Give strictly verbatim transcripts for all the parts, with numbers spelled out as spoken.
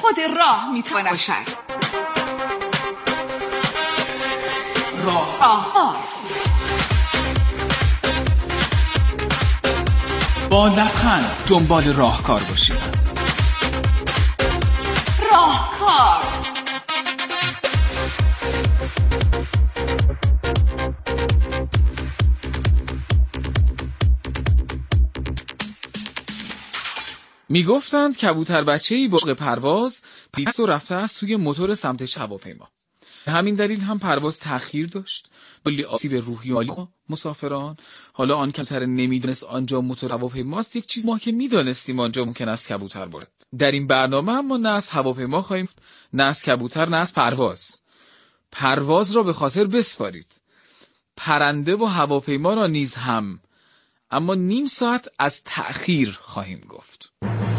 خود راه میتواند باشد. راهکار با لبخند دنبال راهکار باشید. راهکار میگفتند کبوتر بچه‌ای با پرواز پیست و رفته است سوی موتور سمت هواپیما. همین دلیل هم پرواز تأخیر داشت. کلی آسیب روحی و مسافران. حالا آن کبوتر نمیدونست آنجا موتور هواپیماست، یک چیز ما که میدانستیم آنجا ممکن است کبوتر باشد. در این برنامه هم ما نه از هواپیما خواهیم، نه از کبوتر، نه از پرواز. پرواز را به خاطر بسپارید. پرنده و هواپیما را نیز هم. اما نیم ساعت از تأخیر خواهیم گفت.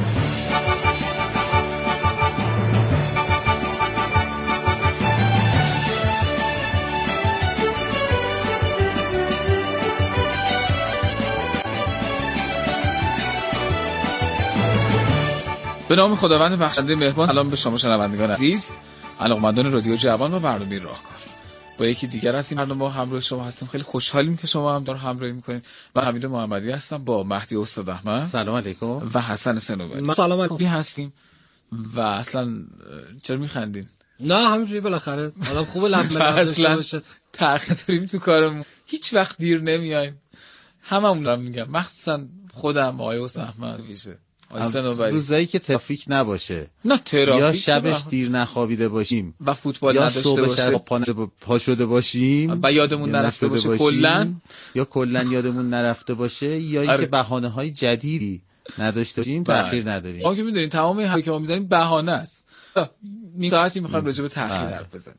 به نام خداوند بخشنده مهربان. سلام به شما شنوندگان عزیز، علاقه‌مندان رادیو جوان و برنامه راهکار. با یکی دیگر از این برنامه همراه شما هستم. خیلی خوشحالیم که شما هم دار همراهی میکنید. من حمید محمدی هستم با مهدی استاد احمد. سلام علیکم. و حسن سنوبری. سلام علیکم. هستیم و اصلا چرا میخندین؟ نه همینجوری بالاخره آدم خوبه لب داشته باشه. تأخیر داریم تو کارمون، هیچ وقت دیر نمیایم. هممون رو میگم، مخصوصا خودم آقای استاد احمد ویسه. روزایی که ترافیک نباشه، نه ترافیک، یا شبش دیر نخوابیده باشیم و فوتبال نداشته باشیم، پا, پا شده باشیم و یادمون نرفته باشه کلا، یا کلا یادمون نرفته باشه، یا اینکه بهانه‌های جدیدی نداشته باشیم، تأخیر نداریم. ما که میدونین تمام حرفی که ما میزنیم بهانه است. نیم ساعتی میخوایم راجع به تأخیر حرف بزنیم.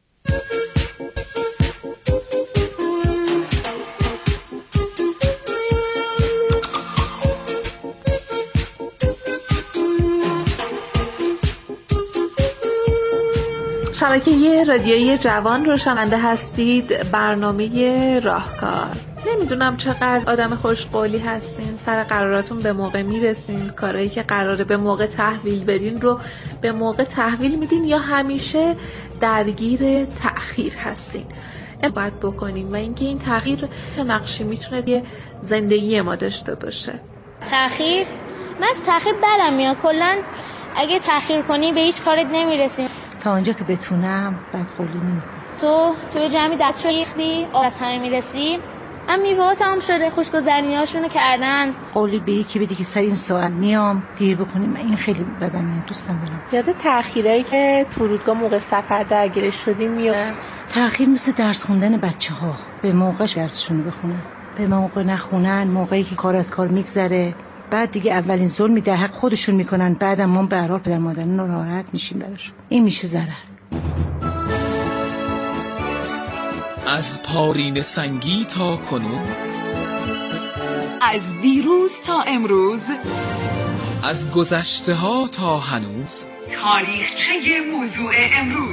شبکه رادیویی جوان رو شنونده هستید. برنامه راهکار. نمیدونم چقدر آدم خوشقولی هستین، سر قراراتون به موقع میرسین، کارهایی که قراره به موقع تحویل بدین رو به موقع تحویل میدین، یا همیشه درگیر تأخیر هستین. باید بکنین و اینکه این تغییر نقشی میتونه یه زندگی ما داشته باشه. تأخیر، من از تأخیر بدم میاد. کلا اگه تأخیر کنی به هیچ کارت نمیرسین. تا اونجا که بتونم بدقولی نمی‌کنم. تو توی جمعی دستشو ریختی، از همه میرسی. هم میوه‌ها تمام شده، خوشگذرونی‌هاشونو کردن. قولی به یکی بدی که سر این ساعت میام، دیر بکنیم، این خیلی بدم میاد، دوست ندارم. یاد تأخیرایی که فرودگاه موقع سفر درگیرش شدیم میاد. تأخیر مثل درس خوندن بچه‌ها، به موقع درسشون بخونن، به موقع نخونن، موقعی که کار از کار میگذره، بعد دیگه اولین ظلمی در حق خودشون میکنن، بعدم ما به هر حال پدر مادران ناراحت میشیم براشون. این میشه ضرر. از پارین سنگی تا کنون، از دیروز تا امروز، از گذشته ها تا هنوز، تاریخچه موضوع امروز.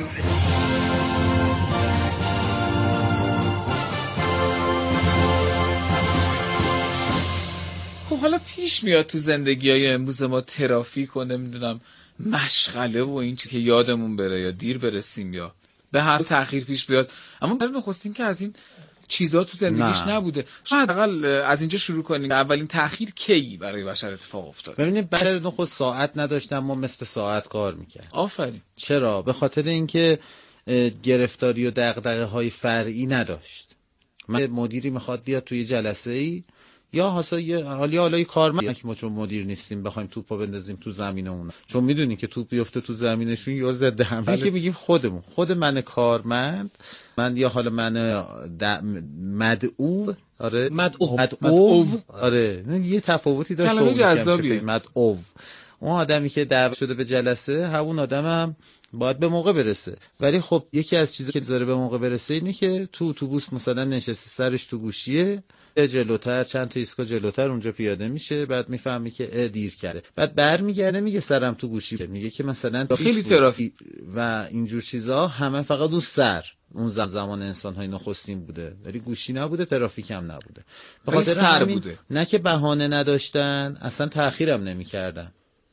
خب حالا پیش میاد تو زندگی های امروز ما ترافیک و نمیدونم مشغله و این چیز که یادمون بره یا دیر برسیم یا به هر تأخیر پیش بیاد، اما برای نخستین که از این چیزا تو زندگیش نه. نبوده. شاید اقل از اینجا شروع کنیم. اولین تأخیر کی برای بشر اتفاق افتاد؟ ببینید بشر نخست ساعت نداشتن، ما مثل ساعت کار میکرد. آفرین. چرا؟ به خاطر اینکه گرفتاری و دغدغه های فرعی نداشت. من مدیری میخواد بیاد توی جلسه ای، یا حالا یه حالی حالا کارمند که ما چون مدیر نیستیم بخوایم توپو بندازیم تو زمینمون، چون میدونی که توپ بیفته تو زمینشون یا ضد حمله که میگیم خودمون، خود من کارمند، من یا حالا من مدعو، آره مدعو مدعو آره یه تفاوتی داشت. کلمه جذابیه مدعو. اون آدمی که دعوت شده به جلسه، همون آدمم باید به موقع برسه. ولی خب یکی از چیزا که بذاره به موقع برسه اینه که تو اتوبوس مثلا نشسته، سرش تو گوشیه، جلوتر چند تا ایستگاه جلوتر اونجا پیاده میشه، بعد میفهمی که دیر کرده، بعد برمیگرده میگه سرم تو گوشی، میگه که مثلا خیلی ترافیک و اینجور چیزا. همه فقط اون سر اون زمان انسان‌های نخستین بوده، ولی گوشی نبوده، ترافیک هم نبوده، به خاطر سر بوده. نه که بهانه نداشتن، اصلا تأخیرم نمی‌کردن.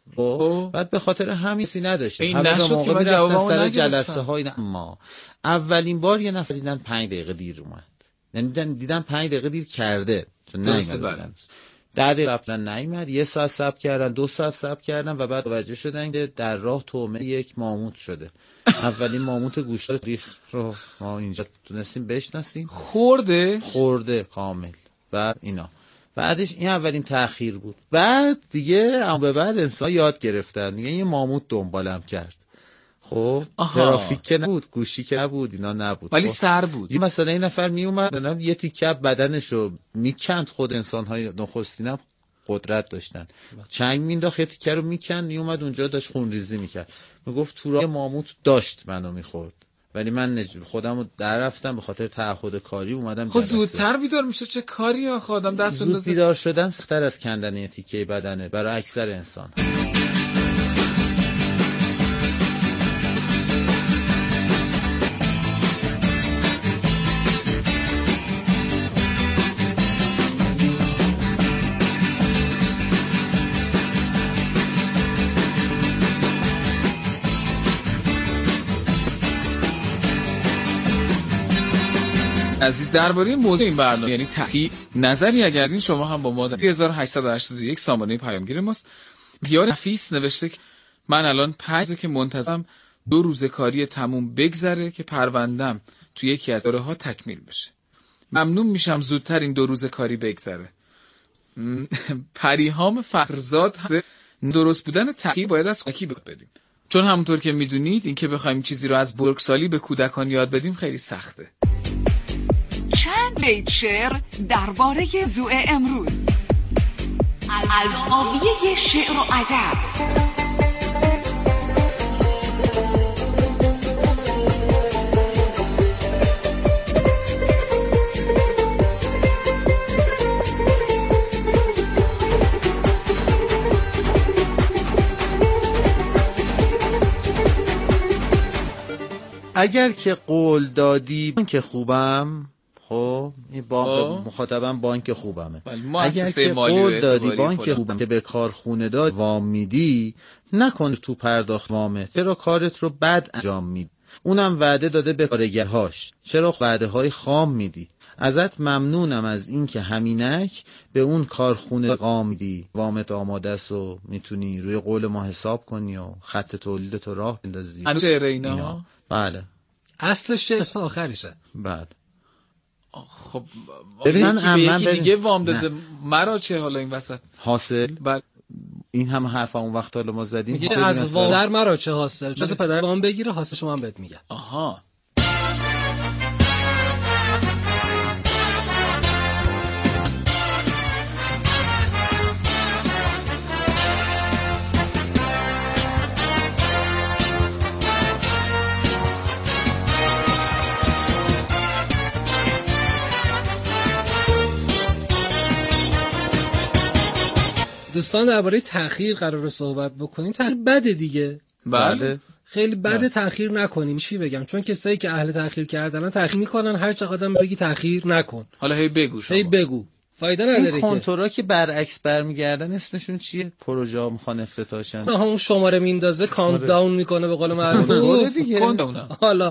خب بعد به خاطر همین سی نداشتیم. این نشد که من جوابمو سر نگرفتم. جلسه های ما اولین بار یه نفر دیدن پنج دقیقه دیر اومد. یعنی دیدن دیدن پنج دقیقه دیر کرده. چون نمیدونن. ده دقیقه قبلا نیومد، یه ساعت صبر کردن، دو ساعت صبر کردن و بعد متوجه شدن که در راه طعمه یک ماموت شده. اولین ماموت گوشت تاریخ رو ما اینجا تونستیم بشناسیم. خورده خورده کامل. بعد اینا بعدش این اولین تأخیر بود. بعد دیگه اما به بعد انسان یاد گرفتن میگه یه ماموت دنبالم کرد. خب ترافیک که نبود، گوشی که نبود، اینا نبود، ولی خب. سر بود. یه مثلا این نفر می اومد یه تیکه بدنشو میکند. خود انسان‌های نخستین قدرت داشتن، چنگ مینداخت یه تیکه رو میکند، می اومد اونجا داشت خونریزی میکرد. میگفت تو راه ماموت داشت منو میخورد، ولی من نج... خودمو در رفتم به خاطر تعهد کاری اومدم. خب زودتر بیدار میشه. چه کاری آخه آدم دست بندازه. زود بیدار شدن سخت‌تر از کندن یه تیکه بدنه برای اکثر انسان. عزیز درباره موضوع این برنامه یعنی تحقیق نظری اگر این شما هم با ما در هزار و هشتصد و هشتاد و یک سامانه پیامگیر ماست. دیار نفیس نوشته که من الان پنج روزه که منتظرم دو روز کاری تموم بگذره که پروندم توی یکی از دوره‌ها تکمیل بشه. ممنون میشم زودتر این دو روز کاری بگذره. پریهام فخرزاد درست بودن تحقیق باید از کودکی بدیم. چون همونطور که میدونید این که بخوایم چیزی رو از بزرگسالی به کودکان یاد بدیم خیلی سخته. چند بیت شعر درباره موضوع امروز از زاویه شعر و ادب. اگر که قول دادی که خوبم، خب این بانک مخاطبم بانک خوبمه. اگر که قول دادی بانک خوبم که به کارخونه داد وام میدی، نکن تو پرداخت وامه، چرا کارت رو بد انجام میدی. اونم وعده داده به کارگرهاش، چرا وعده های خام میدی. ازت ممنونم از این که همینک به اون کارخونه قام میدی، وامت آماده است و میتونی روی قول ما حساب کنی و خط تولیدت رو راه بندازی. هنوز شعر اینا؟ بله. اصلش چه اسم آخریشه؟ بله. خب ببین من یکی دیگه وام داده مرا چه حالا این وسط حاصل. بله. این هم حرف اون وقت حالا ما زدیم میگه از وام در مرا چه حاصل، چه پدر وام بگیره حاصل شما هم بهت میگه. آها. دوستان درباره تأخیر قراره صحبت بکنیم. تأخیر بده دیگه. بله. خیلی بده تأخیر نکنیم. چی بگم؟ چون کسایی که اهل تأخیر کردن تأخیر میکنن، هر چقدر بگی تأخیر نکن. حالا هی بگو شما. هی بگو. فایده نداره که. کنتورا که برعکس برمیگردن اسمشون چیه؟ پروژه ها میخوان افتتاحشن. همون شماره میندازه، کانت داون میکنه به قول معروف. حالا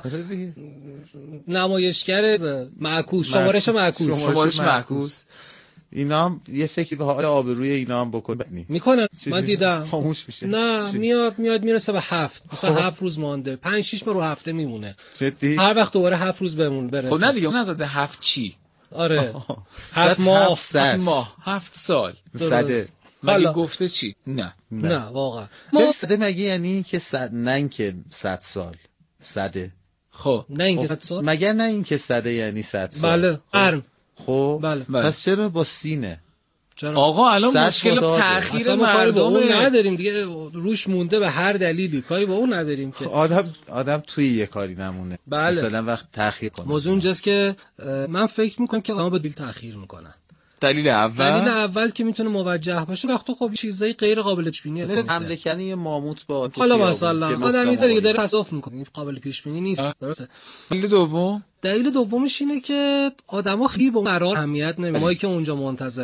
نمایشگر معکوس، شمارش معکوس، شمارش معکوس. اینا هم یه فکری به حال آبروی اینا هم بکن نیست. میکنن. من دیدم. خاموش میشه. نه چی؟ میاد میاد میرسه به هفت. مثلا هفت روز مانده. پنج شش ماه رو هفته میمونه. جدی؟ هر وقت دوباره هفت روز بمون برسه. خب نه دیگه اون نزده هفت چی؟ آره. هفت ماه، هفت ماه، هفت سال. صده. مگه گفته چی؟ نه. نه واقعا. ما صده مگه یعنی که صد نه اینکه صد سال. صده. خب نه اینکه صد سال. مگر نه اینکه صده یعنی صد سال. بله. قرن. خب بله. پس چرا با سینه؟ آقا الان مشکل تأخیر مردم نداریم دیگه، روش مونده به هر دلیلی، کاری با اون نداریم که. آدم آدم توی یه کاری نمونه. بله. مثلا وقت تأخیر کنه. موضوع اینجاست که من فکر میکنم که آدم‌ها به دلیل تأخیر میکنن. دلیل اول دلیل اول که میتونه موجه باشه، وقتی خب چیزای غیر قابل پیش بینی مثل حمله کردن یه ماموت با حالا مثلا آدم میذاره دیگه داره تصادف میکنه، قابل پیش بینی نیست. درسته. دلیل دوم دلیل دومش اینه که آدما خیلی به قرار اهمیت نمیدن، ما که اونجا منتظرن.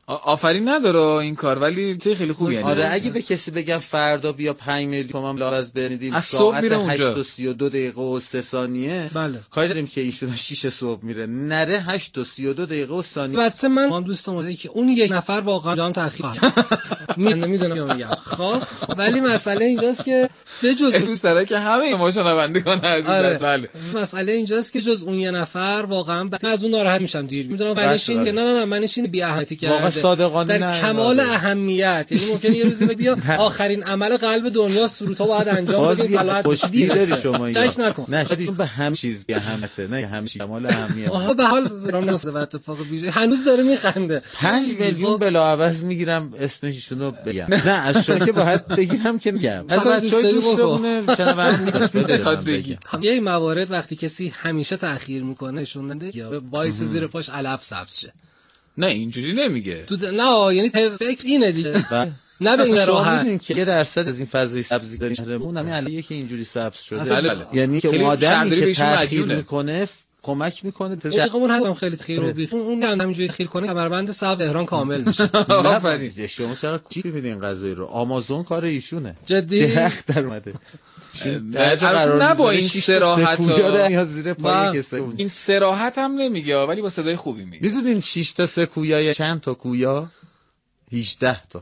آفرین نداره این کار، ولی چه خیلی خوبی. یعنی آره اگه به کسی بگم فردا بیا پنج میلیون تومان لاز بریدیم ساعت هشت و سی و دو دقیقه و سه ثانیه، بله کاری داریم که ایشون شش صبح میره نره هشت و سی و دو دقیقه و ثانیه. البته من هم دوستم اومده که اون یک نفر واقعا جام تأخیر میدونه میدونم میگم خب، ولی مسئله اینجاست که به جز دوست داره که همه ما شنوندگان عزیز آره. بله مسئله اینجاست که جز اون یه نفر واقعا ب... از اون ناراحت میشم دیر میدونم، ولی این که نه نه نه من این بی اهمیتی کرده واقعا صادقانه در کمال اهمیت، یعنی ممکنه یه روزی بیا آخرین عمل قلب دنیا سروتا باید انجام بدیم طلعت خوشگلی داری شما چک نکن نه شاید به هم چیز بی اهمیته نه همه چیز کمال اهمیت. آها به حال رام نفته و اتفاق ویژه هنوز داره میخنده. پنج میلیون بلاعوض میگیرم اسمشون رو بگم نه از شما که باید بگیرم که میگم از بچهای دوستمونه شنونده میخواد بگم یه موارد وقتی کسی همیشه تأخیر میکنه شوننده یا وایس زیر پاش علف سبز شه. نه اینجوری نمیگه تو د... نه یعنی فکر اینه دیگه نه به این راحت. میدونین که یه درصد از این فضای سبزی داریم شهرمون همین علیه که اینجوری سبز شده بله. یعنی که اون آدمی که تأخیر میکنه کمک میکنه دقیقاً هم خیلی خیر و بیخ اون همینجوری خیر کنه کمربند سبز تهران کامل میشه. آفرین شما چقدر چی میبینین قضایی رو آمازون کار ایشونه جدی درخت در اومده نه با این صراحت این صراحت هم نمیگه ولی با صدای خوبی میگه. میدونین شش تا سکویا چند تا کویا؟ هجده تا.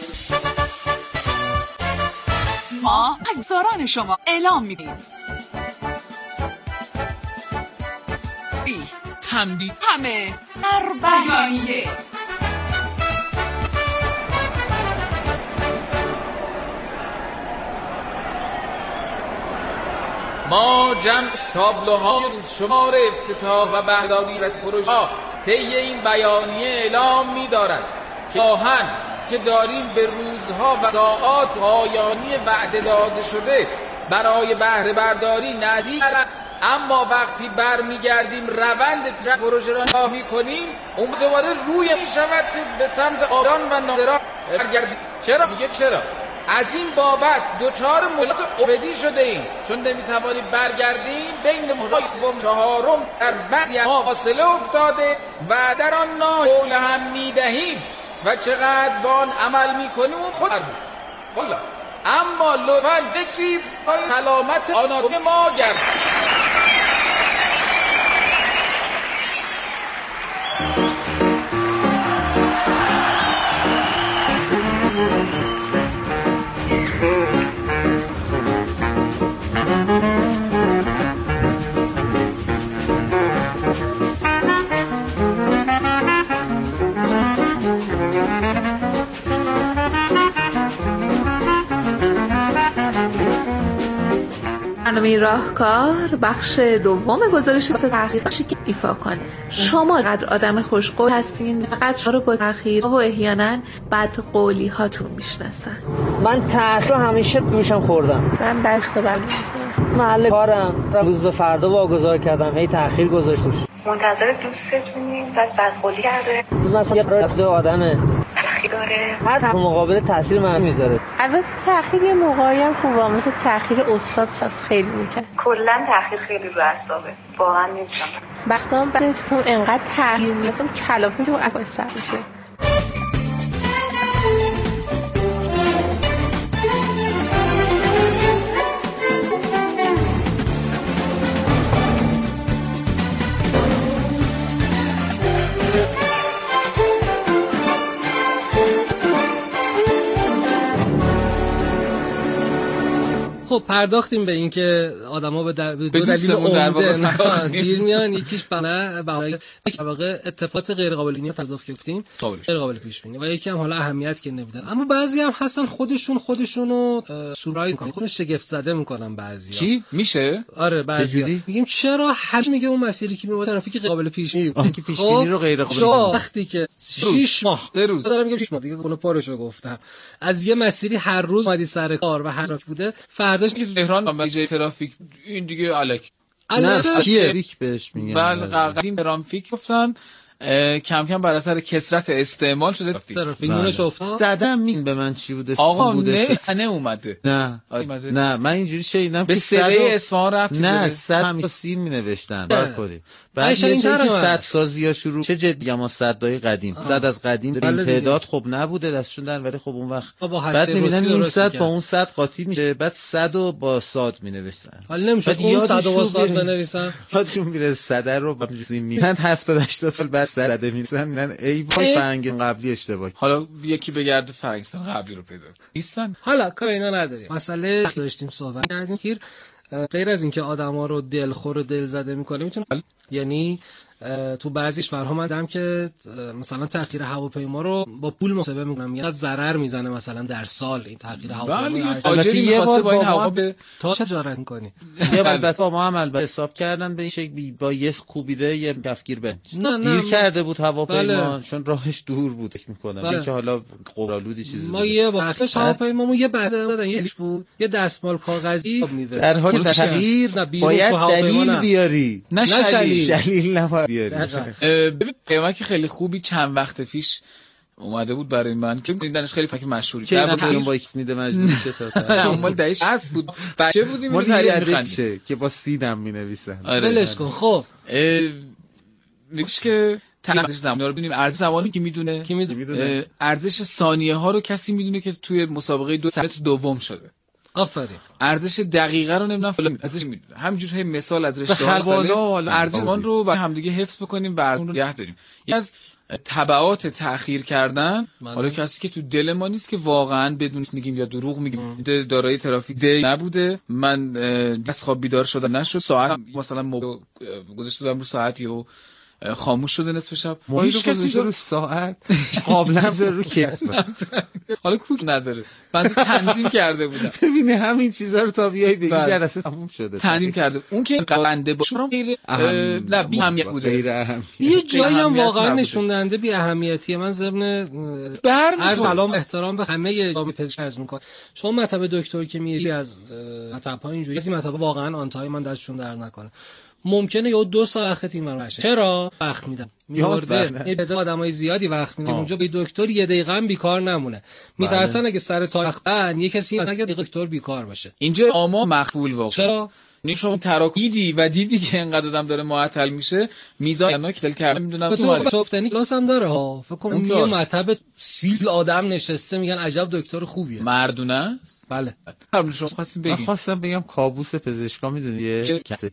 ما از ساران شما اعلام میدیم تنبیه همه هر بیانیه ما جمع تابلوهای روز شمار افتتاح و برداری از پروژه طی این بیانیه اعلام می‌دارد که آهن که داریم به روزها و ساعات پایانی وعده داده شده برای بهره برداری نزدیک، اما وقتی برمیگردیم روند پروژه را نگاه می‌کنیم اون دوباره روی می‌شود که به سمت آران و ناظران برگردیم. چرا؟ میگه چرا؟ از این بابت دوچار مهلت ابدی شده ایم چون نمیتوانیم برگردیم بین مهلت سوم چهارم در بعضی ما فاصله افتاده و در آن ناحول هم میدهیم و چقدر با آن عمل میکنیم اون خود بود والله. اما لطفاً فکری با سلامت آناتومی ما گرد. برنامه راهکار بخش دوم گزارش تحقیق که ایفا کنه. شما قدر آدم خوشقول هستین فقط شما رو با تأخیر و احیانا بدقولی هاتون میشناسن. من تأخیر همیشه گوشم خوردم. من بخت بلد محل کارم روز به فردا واگذار کردم هی تأخیر گذاشتم. منتظر دوستتونیم بعد بدقولی کرده. مثلا یه راه آدمه داره هر طرف مقابل تاثیر من میذاره. البته تأخیر یه موقعی هم خوبه مثل تأخیر استاد ساس خیلی میکنه. کلا تأخیر خیلی رو اعصابه واقعا نمیتونم. وقتا بعضی انقدر تأخیر میذارم کلافه تو اکو سر میشه. خب پرداختیم به اینکه آدما به دو دلیل عمده دیر میان. یکیش بنا برای در واقع اتفاقات غیر قابل بینی تصادف گفتیم غیر قابل پیش بینی و یکی هم حالا اهمیت که نمیدن. اما بعضی هم هستن خودشون خودشونو سورپرایز میکنن خودشون شگفت زده میکنن. بعضیا چی میشه؟ آره بعضی میگیم چرا همه میگه اون مسیری که میره ترافیک غیر قابل پیش بینی که پیش بینی رو غیر قابل بینی وقتی که شش ماه سه روز دارم میگم شش ماه دیگه اون پارشو گفتم از یه مسیری هر روز اومدی سر کار و حرکت بوده فرداش که تهران مجای ترافیک این دیگه الک البته کیه بهش میگن. بله قدیم ترافیک گفتن کم کم بر اثر کثرت استعمال شده ترافیک مونش افتاد. زدم مین به من چی بوده آقا نه اومده نه نه من اینجوری شنیدم به سری اصفهان رفت نه صد هم سین می نوشتن برخوری بعد یه جایی که صد سازی ها شروع چه جدی ما صدای قدیم صد از قدیم این تعداد خب نبوده دستشون دارن، ولی خب اون وقت بعد میبینن این صد با اون صد قاطی میشه، بعد صد و با صاد مینوشتن. حالا نمیشه اون صد و با صاد بنویسن، یادشون میره صد رو با میگن هفتاد هشتاد سال بعد صد میسن، میگن ای وای فرنگ قبلی اشتباه. حالا یکی بگرده فرنگستان قبلی رو پیدا نیستن. حالا کار اینا نداریم. مسئله داشتیم صحبت کردیم که غیر از اینکه آدما رو دلخور و دلزده میکنه، میتونه یعنی تو بعضی کشورها من دیدم که مثلا تأخیر هواپیما رو با پول محاسبه میکنن، یعنی ضرر میزنه مثلا در سال این تأخیر هواپیما. تاجری می‌خواسته با این هوا به تا چه تجارت می‌کنی؟ یا البته ما هم البته حساب کردن به این شکل با یه کوبیده یه کفگیر به دیر کرده بود هواپیما چون راهش دور بود فکر می‌کنم، اینکه حالا قرالودی چیزی ما یه با هواپیمامون یه بعد دادن یه بود یه دستمال کاغذی میده. در حال تغییر باید دلیل بیاری، نه شلیل شلیل نباید ببین قیمت که خیلی خوبی چند وقت پیش اومده بود برای من که می‌دونیدنش خیلی پک مشهوری که اون با ایکس میده مجبور شه تا اون مال دهش هست بود، بچه بودیم اینو تعریف می‌خندیم که با سیدم می‌نویسن. ولش کن. خب میگش که ارزش زمانی رو ببینیم. ارزش زمانی که میدونه کی میدونه ارزش ثانیه ها رو کسی میدونه که توی مسابقه دو سمت دوم شده. آفرین. ارزش دقیقه رو نمیدونم فلان ارزش میدونه. همینجور هم مثال از رشته ها ارزش اون رو با هم دیگه حفظ بکنیم برامون رو نگه داریم. یکی از تبعات تأخیر کردن حالا کسی که تو دل ما نیست که واقعا بدون میگیم یا دروغ میگیم دارای ترافیک دی نبوده، من دست خواب بیدار شدم نشد، ساعت مثلا موبایل گذاشته بودم رو ساعتی و خاموش شده نصف شب، هیچ کسی رو ساعت قابلا رو که حالا کوک نداره من تنظیم کرده بودم. ببینه همین چیزا رو تا بیای بگی جلسه تموم شده تنظیم کرده. اون که قلنده باشه غیر نه بی اهمیت بوده، غیر اهمیت. یه جایی هم واقعا نشون دهنده بی اهمیتیه. من ضمن هر سلام احترام به همه دکتر پزشک عرض میکنم، شما مطب دکتر که میری از مطب‌ها اینجوری از این مطب واقعا آنتای من دستشون در نکنه، ممکنه یه دو سال وقت تیم من باشه. چرا وقت میدم میورده یه تعداد آدمای زیادی وقت میدیم اونجا به دکتر یه دقیقه هم بیکار نمونه. میترسن اگه سر تاریخن یه کسی مثلا یه دکتر بیکار باشه. اینجا آما مقبول واقعا. چرا یعنی شما تراکیدی و دیدی که اینقدر آدم داره معطل میشه میزان کسل کرده میدونم تو مال گفتنی کلاس هم داره ها. فکر کنم یه مطب سیل آدم نشسته میگن عجب دکتر خوبیه. مردونه است. بله. قبل شما خواستیم بگیم. خواستم بگم کابوس پزشکا میدونی کسی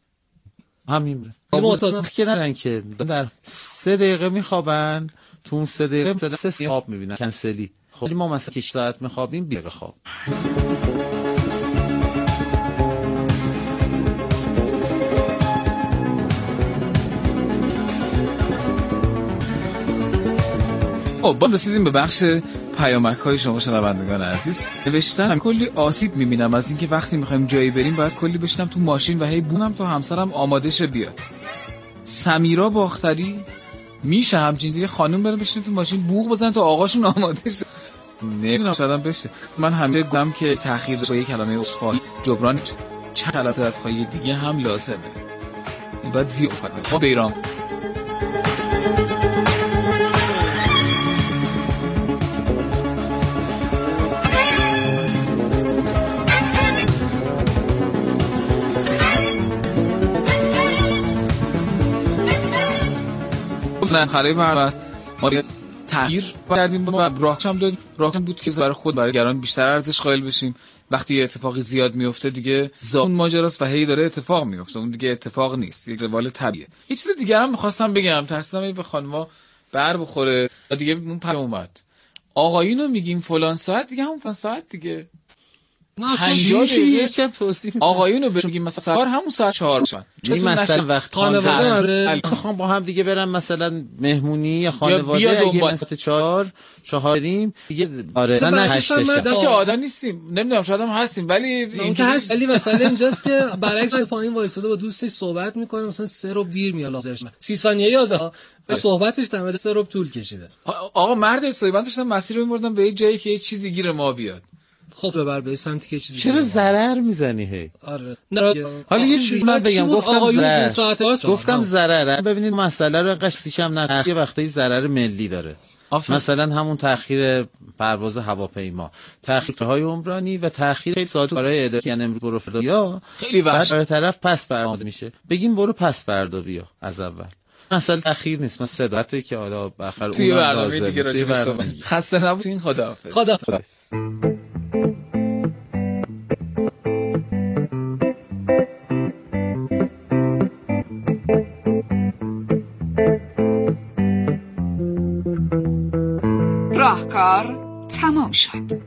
همین کابوس که دارن که در سه دقیقه میخوابن، تو اون سه دقیقه سه سه خواب میبینن کنسلی. خب ما مثلا که ساعت میخوابیم بیست دقیقه خواب. خب با رسیدیم به بخش پیامک های شما شنوندگان عزیز. نوشتم کلی آسیب میبینم از اینکه وقتی میخوایم جایی بریم باید کلی بشینم تو ماشین و هی بونم تا همسرم آماده شه بیاد. سمیرا باختری میشه همچین دیگه خانم بره بشینه تو ماشین بوق بزنه تا آقاشون آماده شه؟ نمیدونم شدم بشه. من همیشه گفتم که تأخیر با یک کلمه عذرخواهی جبران چند کلمه عذرخواهی دیگه هم لازمه. این باید زیاد کنه. ما بیرام نه خرای برنامه ما تغییر کردیم و راهچم داد راهچم بود که برای خود برای گران بیشتر ارزش قائل بشیم. وقتی اتفاقی زیاد میفته دیگه زون ماجراست و هی داره اتفاق میفته، اون دیگه اتفاق نیست، یک روال طبیعیه. یه چیز دیگه هم می‌خواستم بگم، ترسیدم به خانم‌ها بر بخوره دیگه. اون پیام اومد آقایونو میگیم فلان ساعت دیگه همون فلان ساعت دیگه پنجاه دقیقه آقایونو بگیم مثلا کار همون ساعت چهار شد. این مثلا وقت خانواده میخوام با هم دیگه برم مثلا مهمونی یا خانواده اگه مثلا چهار چهاریم دیگه آره نه هشت که آدم نیستیم، نمیدونم شاید هم هستیم ولی این که هست. ولی مثلا اینجاست که برعکس پایین وایساده با دوستش صحبت میکنه، مثلا سه ربع دیر میاد لازرش سی ثانیه یازده صحبتش در سه ربع طول کشیده. آقا مرد حسابی من داشتم مسیر رو میبردم به یه جایی که یه چیزی گیر ما بیاد. خب ببر به سمتی که چیزی چرا ضرر میزنی هی؟ آره حالا یه چیزی من بگم، گفتم ضرر گفتم ضرر. ببینید مسئله رو قش سیشم نه یه وقتایی ضرر ملی داره. آفر. مثلا همون تأخیر پرواز هواپیما، تأخیرهای عمرانی و تأخیر خیلی ساعت برای اداره، یعنی امروز برو فردا یا خیلی وحش بعد طرف پس فردا میشه، بگیم برو پس فردا بیا از اول. مثلا تأخیر نیست، مثلا صداقته که حالا بخیر توی برنامه دیگه راجع به صحبت. خسته نباشین، خداحافظ. خداحافظ. راهکار تمام شد.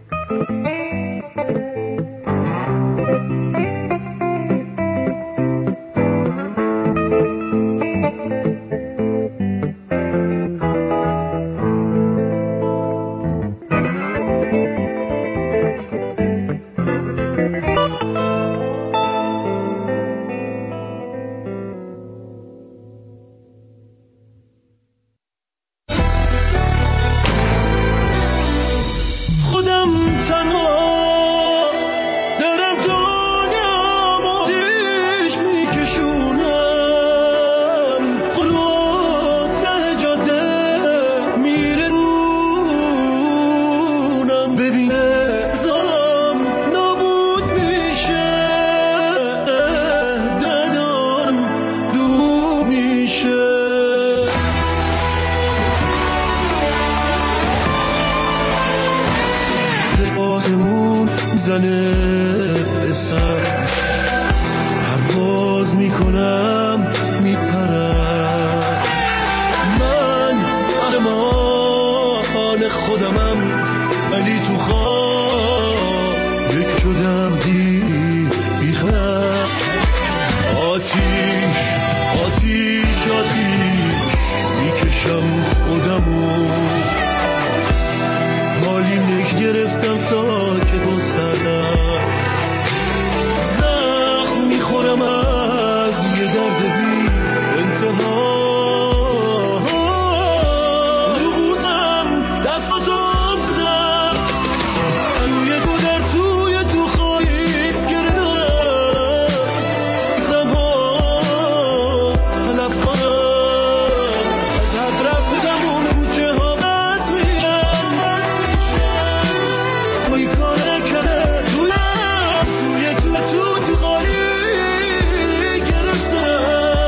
زنه بسر پرواز میکنم میپرم، من قهرمان خودمم ولی تو خواب یک شدم بیخرم. آتیش آتیش آتیش میکشم خودمو، حالیم نش گرفتم ساکت و سردم، زخم میخورم از یه درد بی انتها. روغوتم دستاتو بودم روی گودر توی تو خواهی گردم، دم ها طلب کنم از حد رفتم اون کوچه ها بس میشم، مایی کار نکنه توی توی تو تو تو خواهی گرفتم.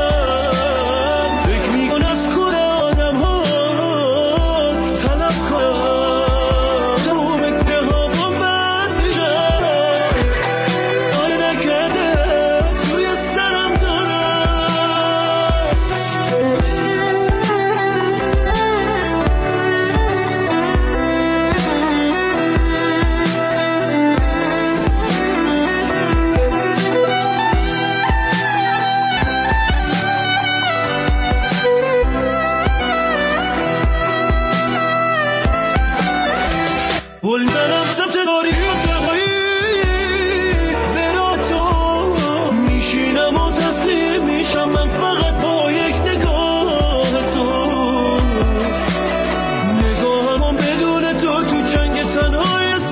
فکر میکن از کل آدم ها طلب کنم تموم که ها با بس میشم، آره نکرده توی سرم دارم. گل زنم سمت داری و تقایی